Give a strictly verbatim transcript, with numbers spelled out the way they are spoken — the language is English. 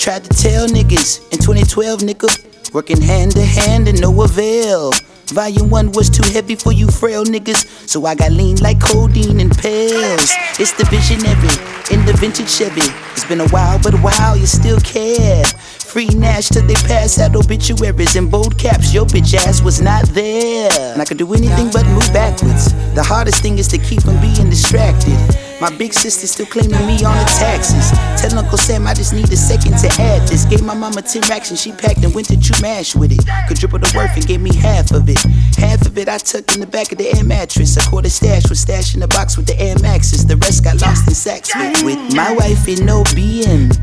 tried to tell niggas in twenty twelve, nigga. Working hand to hand and no avail. Volume one was too heavy for you frail niggas, so I got lean like codeine and pills. It's the visionary in the vintage Chevy. It's been a while, but wow, you still care. Free Nash till they pass out obituaries in bold caps. Your bitch ass was not there. And I could do anything but move backwards. The hardest thing is to keep from being distracted. My big sister still claiming me on the taxes. Tell Uncle Sam I just need a second to add this. Gave my mama ten racks and she packed and went to Chumash with it. Could triple the worth and gave me half of it. Half of it I tucked in the back of the air mattress. A quarter stash was stashed in the box with the Air Maxes. The rest got lost in sacks with, with my wife in no B M.